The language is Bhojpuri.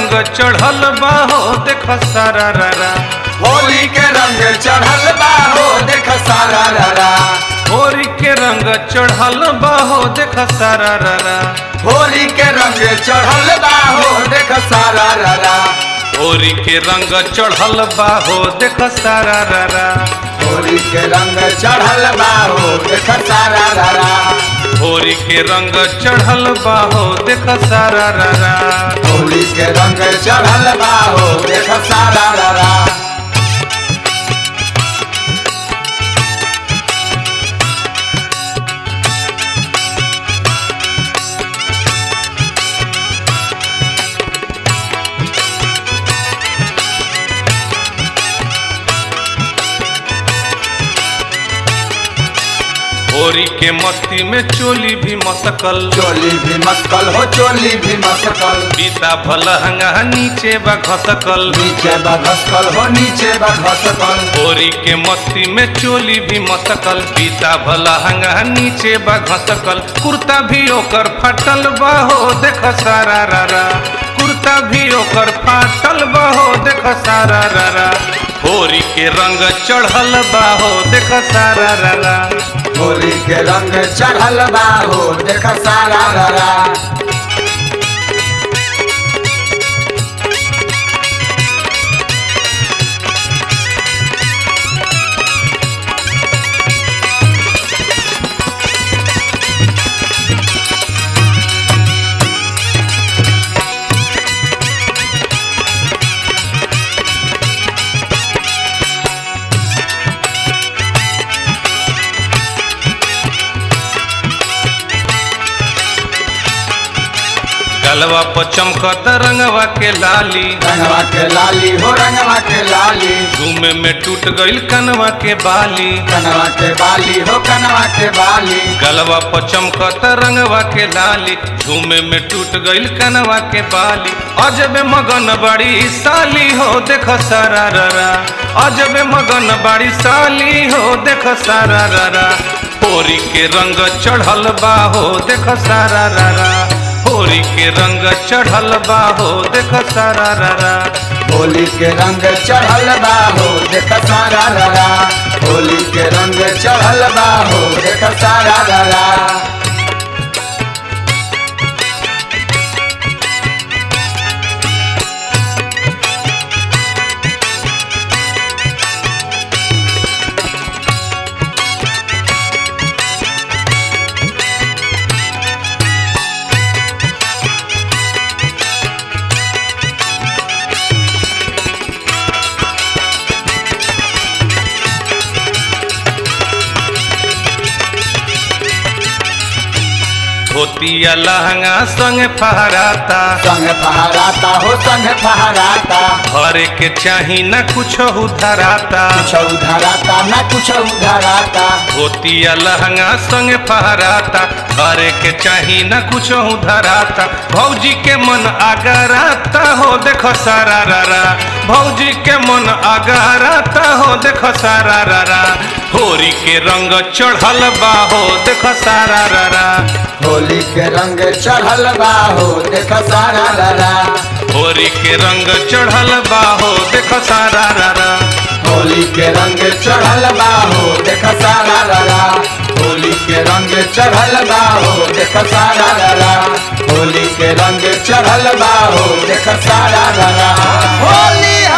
रंग चढ़ल बा हो देख सारा रारा। होली के रंग चढ़ल बा हो देख सारा रारा। होली के रंग चढ़ल बा हो देख सारा रारा। होली के रंग चढ़ल बा हो देख सारा रारा। होली के रंग चढ़ल बा हो देख सारा रारा। होली के रंग चढ़ल बा हो देख सारा रारा। होली के रंग चढ़ल बा हो देख सारा रारा। होली के रंग चढ़ल बा हो देख सारा रारा। होली के मस्ती में चोली भी मसकल। चोली भी मस्कल हो चोली भी मस्कल। बीता भलहंगा नीचे बा घसकल। नीचे बा घसकल हो नीचे बा घसकल। होली के मस्ती में चोली भी मसकल। बीता भलहंगा नीचे बा घसकल। कुर्ता भी ओकर फाटल बा हो देख सारा रारा। कुर्ता भी ओकर फाटल बा हो देख सारा रारा। होली के रंग चढ़ल बा हो देख सारा रारा। होली के रंग चढ़ल बा हो देख सारा रारा। गलवा पर चमकत रंगवा के लाली। रंगवा के लाली हो रंगवा के लाली। झूमे में टूट गईल कनवा के बाली। कनवा के बाली हो कनवा के बाली। गलवा पर चमकत रंगवा के लाली। झूमे में टूट गईल कनवा के बाली। अजबे मगन बड़ी साली हो देख सारा रारा। अजबे मगन बड़ी साली हो देख सारा रारा। होली के रंग चढ़ल बा हो देख सारा रारा। होली के रंग चढ़ल बा हो देख सारा रारा। होली के रंग चढ़ल बा हो देख सारा रारा। होली के रंग चढ़ल बा हो देख सारा रारा। धोतिया लहंगा संग फहराता। संग फहराता हो संग फहराता। घरे के चाही न कुछ उधराता। कुछ उधराता न कुछ उधराता। धोतिया लहंगा संग फहराता। घरे के चाही न कुछ उधराता। भौजी के मन आगराता हो देख सारा रारा। भौजी के मन आगराता हो देख सारा रारा। होली के रंग चढ़ल बा हो देख सारा रारा। होली के रंग चढ़ल बा हो देख सारा रारा। होली के रंग चढ़ल बा हो देख सारा रारा। होली के रंग चढ़ल बा हो देख सारा रारा। होली के रंग चढ़ल बा हो देख सारा रारा। होली के रंग चढ़ल बा हो देख सारा रारा। होली